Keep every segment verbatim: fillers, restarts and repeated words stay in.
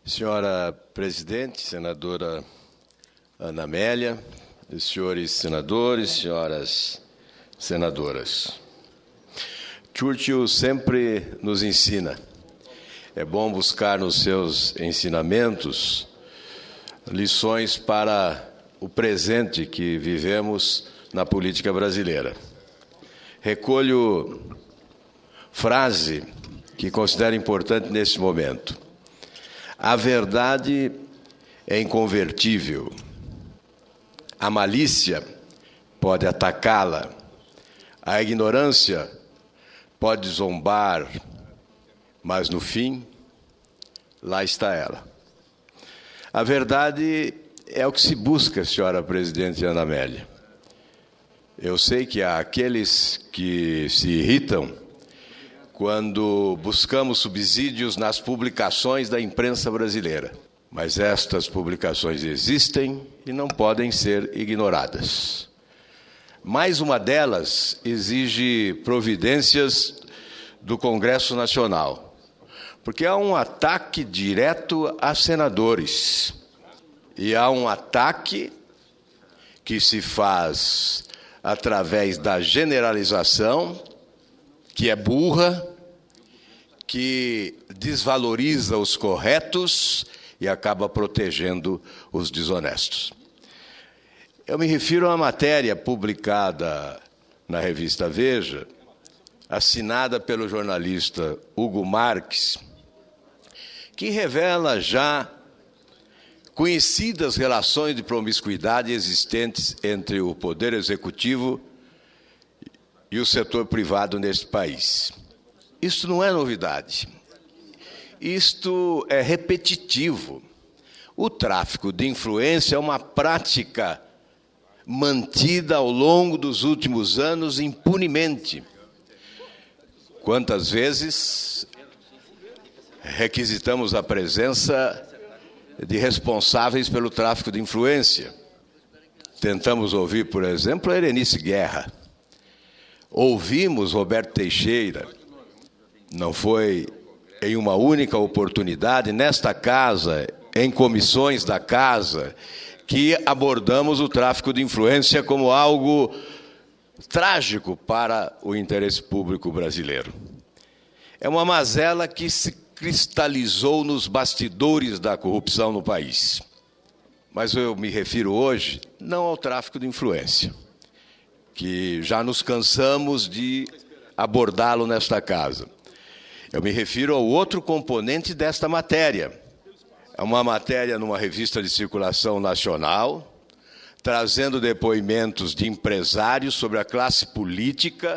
Senhora Presidente, Senadora Ana Amélia, senhores senadores, senhoras senadoras. Churchill sempre nos ensina. É bom buscar nos seus ensinamentos lições para o presente que vivemos na política brasileira. Recolho frase que considero importante nesse momento. A verdade é inconvertível. A malícia pode atacá-la. A ignorância pode zombar, mas no fim, lá está ela. A verdade é o que se busca, senhora Presidente Ana Amélia. Eu sei que há aqueles que se irritam quando buscamos subsídios nas publicações da imprensa brasileira. Mas estas publicações existem e não podem ser ignoradas. Mais uma delas exige providências do Congresso Nacional, porque há um ataque direto a senadores. E há um ataque que se faz através da generalização, que é burra, que desvaloriza os corretos e acaba protegendo os desonestos. Eu me refiro a uma matéria publicada na revista Veja, assinada pelo jornalista Hugo Marques, que revela já conhecidas relações de promiscuidade existentes entre o Poder Executivo e o setor privado neste país. Isto não é novidade. Isto é repetitivo. O tráfico de influência é uma prática mantida ao longo dos últimos anos impunemente. Quantas vezes requisitamos a presença de responsáveis pelo tráfico de influência? Tentamos ouvir, por exemplo, a Erenice Guerra. Ouvimos Roberto Teixeira. Não foi em uma única oportunidade, nesta casa, em comissões da casa, que abordamos o tráfico de influência como algo trágico para o interesse público brasileiro. É uma mazela que se cristalizou nos bastidores da corrupção no país. Mas eu me refiro hoje não ao tráfico de influência, que já nos cansamos de abordá-lo nesta casa. Eu me refiro ao outro componente desta matéria. É uma matéria numa revista de circulação nacional, trazendo depoimentos de empresários sobre a classe política,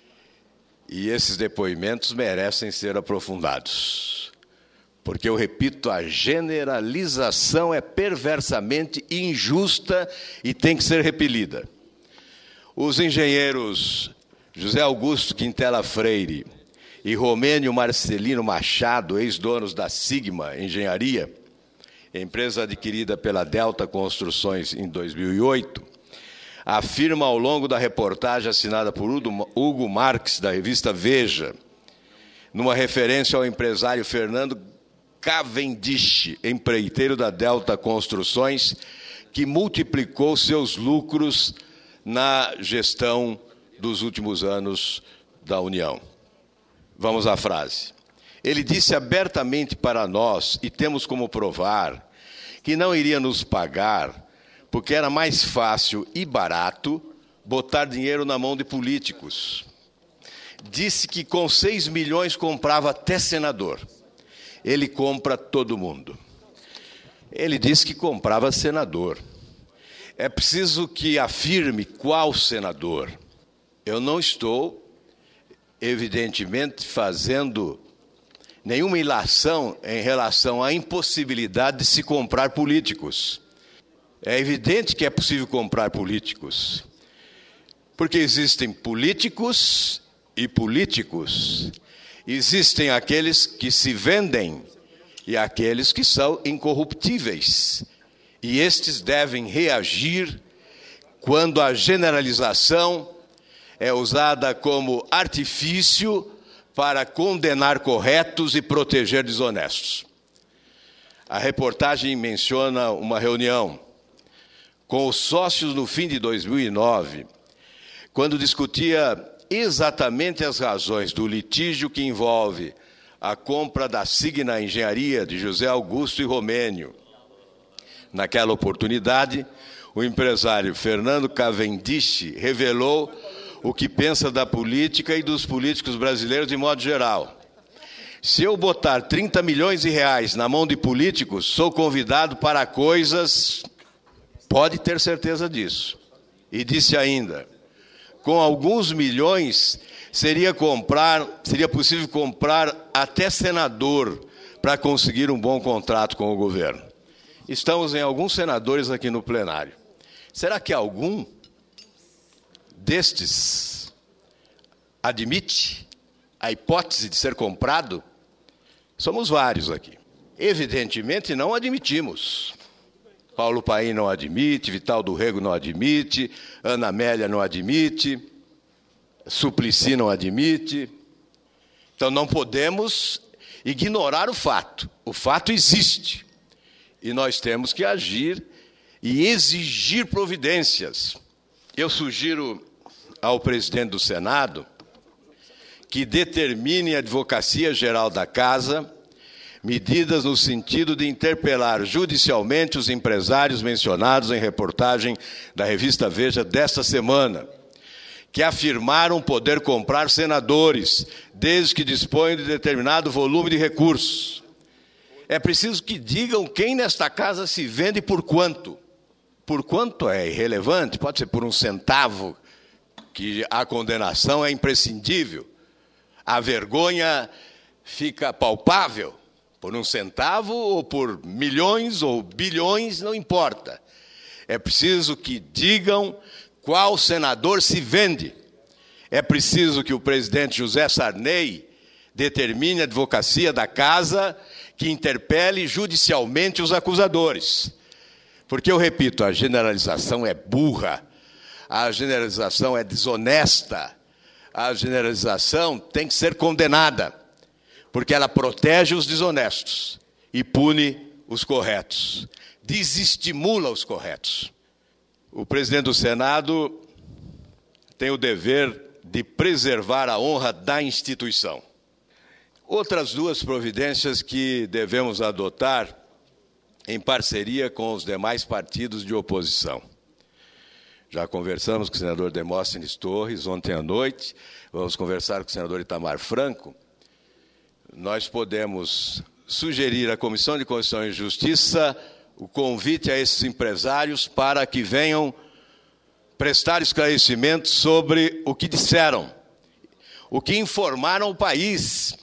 e esses depoimentos merecem ser aprofundados. Porque, eu repito, a generalização é perversamente injusta e tem que ser repelida. Os engenheiros José Augusto Quintela Freire e Romênio Marcelino Machado, ex-donos da Sigma Engenharia, empresa adquirida pela Delta Construções em dois mil e oito, afirma ao longo da reportagem assinada por Hugo Marques, da revista Veja, numa referência ao empresário Fernando Cavendish, empreiteiro da Delta Construções, que multiplicou seus lucros na gestão dos últimos anos da União. Vamos à frase. Ele disse abertamente para nós, e temos como provar, que não iria nos pagar porque era mais fácil e barato botar dinheiro na mão de políticos. Disse que com seis milhões comprava até senador. Ele compra todo mundo. Ele disse que comprava senador. É preciso que afirme qual senador. Eu não estou, evidentemente, fazendo nenhuma ilação em relação à impossibilidade de se comprar políticos. É evidente que é possível comprar políticos, porque existem políticos e políticos. Existem aqueles que se vendem e aqueles que são incorruptíveis. E estes devem reagir quando a generalização é usada como artifício para condenar corretos e proteger desonestos. A reportagem menciona uma reunião com os sócios no fim de dois mil e nove, quando discutia exatamente as razões do litígio que envolve a compra da Signa Engenharia de José Augusto e Romênio. Naquela oportunidade, o empresário Fernando Cavendish revelou o que pensa da política e dos políticos brasileiros de modo geral. Se eu botar trinta milhões de reais na mão de políticos, sou convidado para coisas... Pode ter certeza disso. E disse ainda, com alguns milhões, seria, comprar, seria possível comprar até senador para conseguir um bom contrato com o governo. Estamos em alguns senadores aqui no plenário. Será que algum destes admite a hipótese de ser comprado? Somos vários aqui. Evidentemente, não admitimos. Paulo Paim não admite, Vital do Rego não admite, Ana Amélia não admite, Suplicy não admite. Então, não podemos ignorar o fato. O fato existe. E nós temos que agir e exigir providências. Eu sugiro ao presidente do Senado que determine a Advocacia Geral da Casa medidas no sentido de interpelar judicialmente os empresários mencionados em reportagem da revista Veja desta semana, que afirmaram poder comprar senadores, desde que disponham de determinado volume de recursos. É preciso que digam quem nesta casa se vende e por quanto. Por quanto é irrelevante, pode ser por um centavo, que a condenação é imprescindível. A vergonha fica palpável. Por um centavo ou por milhões ou bilhões, não importa. É preciso que digam qual senador se vende. É preciso que o presidente José Sarney determine a advocacia da casa que interpele judicialmente os acusadores. Porque, eu repito, a generalização é burra, a generalização é desonesta, a generalização tem que ser condenada, porque ela protege os desonestos e pune os corretos, desestimula os corretos. O presidente do Senado tem o dever de preservar a honra da instituição. Outras duas providências que devemos adotar em parceria com os demais partidos de oposição. Já conversamos com o senador Demóstenes Torres ontem à noite, vamos conversar com o senador Itamar Franco. Nós podemos sugerir à Comissão de Constituição e Justiça o convite a esses empresários para que venham prestar esclarecimentos sobre o que disseram, o que informaram o país,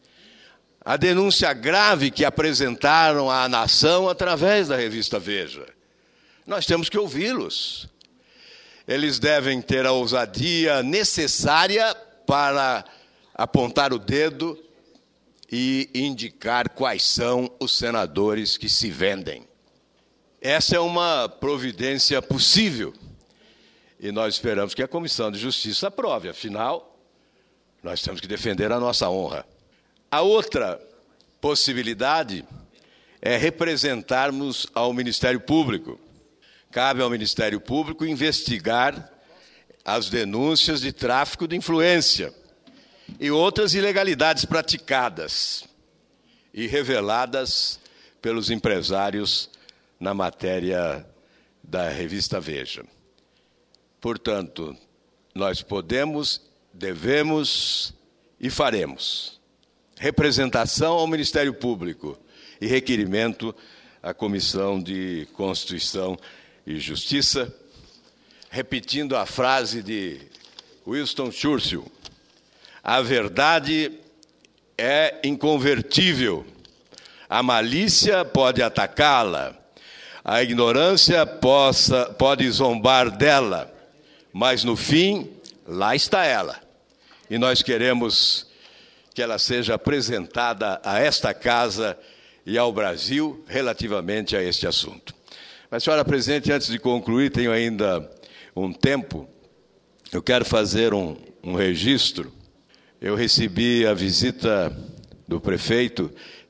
a denúncia grave que apresentaram à nação através da revista Veja. Nós temos que ouvi-los. Eles devem ter a ousadia necessária para apontar o dedo e indicar quais são os senadores que se vendem. Essa é uma providência possível e nós esperamos que a Comissão de Justiça aprove. Afinal, nós temos que defender a nossa honra. A outra possibilidade é representarmos ao Ministério Público. Cabe ao Ministério Público investigar as denúncias de tráfico de influência e outras ilegalidades praticadas e reveladas pelos empresários na matéria da revista Veja. Portanto, nós podemos, devemos e faremos representação ao Ministério Público e requerimento à Comissão de Constituição e Justiça, repetindo a frase de Winston Churchill: a verdade é inconvertível, a malícia pode atacá-la, a ignorância possa, pode zombar dela, mas no fim, lá está ela. E nós queremos que ela seja apresentada a esta casa e ao Brasil relativamente a este assunto. Mas, senhora presidente, antes de concluir, tenho ainda um tempo, eu quero fazer um, um registro. Eu recebi a visita do prefeito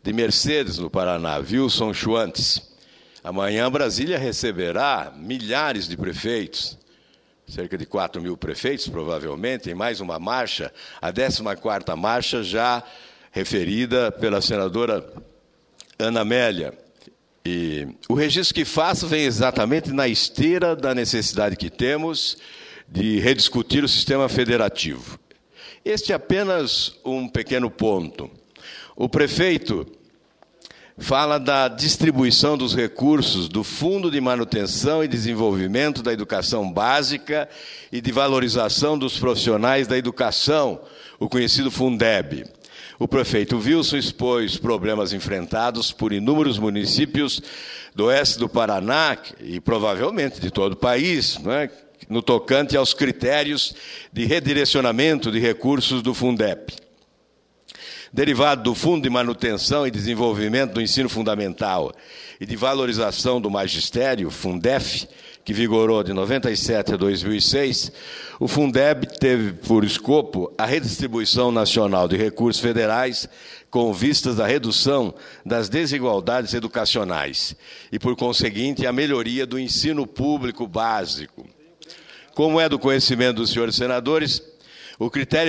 de Mercedes, no Paraná, Wilson Schwantes. Amanhã Brasília receberá milhares de prefeitos, cerca de quatro mil prefeitos, provavelmente, em mais uma marcha, a décima quarta marcha já referida pela senadora Ana Amélia. E o registro que faço vem exatamente na esteira da necessidade que temos de rediscutir o sistema federativo. Este é apenas um pequeno ponto. O prefeito fala da distribuição dos recursos do Fundo de Manutenção e Desenvolvimento da Educação Básica e de Valorização dos Profissionais da Educação, o conhecido Fundeb. O prefeito Wilson expôs problemas enfrentados por inúmeros municípios do oeste do Paraná e provavelmente de todo o país, não é? No tocante aos critérios de redirecionamento de recursos do Fundeb. Derivado do Fundo de Manutenção e Desenvolvimento do Ensino Fundamental e de Valorização do Magistério, Fundef, que vigorou de noventa e sete a dois mil e seis, o Fundeb teve por escopo a redistribuição nacional de recursos federais com vistas à redução das desigualdades educacionais e, por conseguinte, a melhoria do ensino público básico. Como é do conhecimento dos senhores senadores, o critério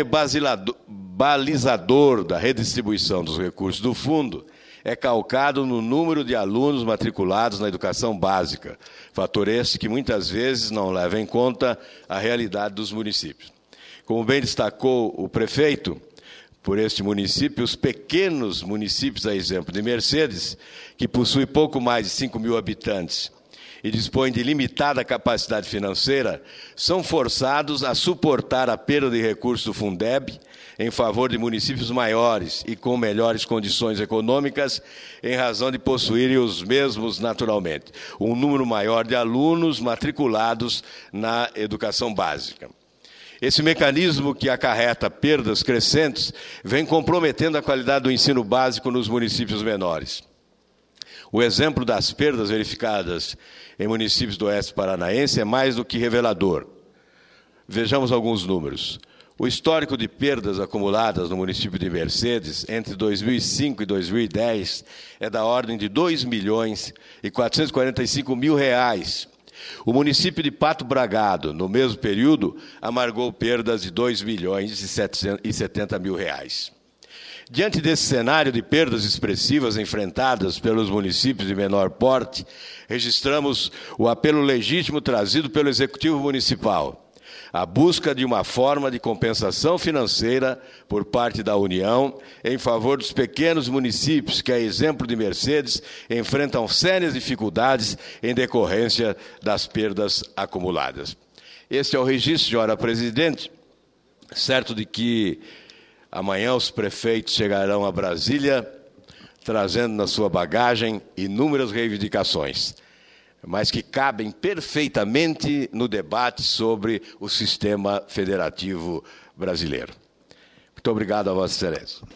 balizador da redistribuição dos recursos do fundo é calcado no número de alunos matriculados na educação básica, fator esse que muitas vezes não leva em conta a realidade dos municípios. Como bem destacou o prefeito, por este município, os pequenos municípios, a exemplo de Mercedes, que possui pouco mais de cinco mil habitantes, e dispõem de limitada capacidade financeira, são forçados a suportar a perda de recursos do Fundeb em favor de municípios maiores e com melhores condições econômicas, em razão de possuírem os mesmos, naturalmente, um número maior de alunos matriculados na educação básica. Esse mecanismo que acarreta perdas crescentes vem comprometendo a qualidade do ensino básico nos municípios menores. O exemplo das perdas verificadas em municípios do oeste paranaense é mais do que revelador. Vejamos alguns números. O histórico de perdas acumuladas no município de Mercedes entre dois mil e cinco e dois mil e dez é da ordem de dois milhões e quatrocentos e quarenta e cinco mil reais. O município de Pato Bragado, no mesmo período, amargou perdas de dois milhões e setenta mil reais. Diante desse cenário de perdas expressivas enfrentadas pelos municípios de menor porte, registramos o apelo legítimo trazido pelo Executivo Municipal, a busca de uma forma de compensação financeira por parte da União em favor dos pequenos municípios que, a exemplo de Mercedes, enfrentam sérias dificuldades em decorrência das perdas acumuladas. Este é o registro, senhora presidente, certo de que amanhã os prefeitos chegarão a Brasília, trazendo na sua bagagem inúmeras reivindicações, mas que cabem perfeitamente no debate sobre o sistema federativo brasileiro. Muito obrigado a Vossa Excelência.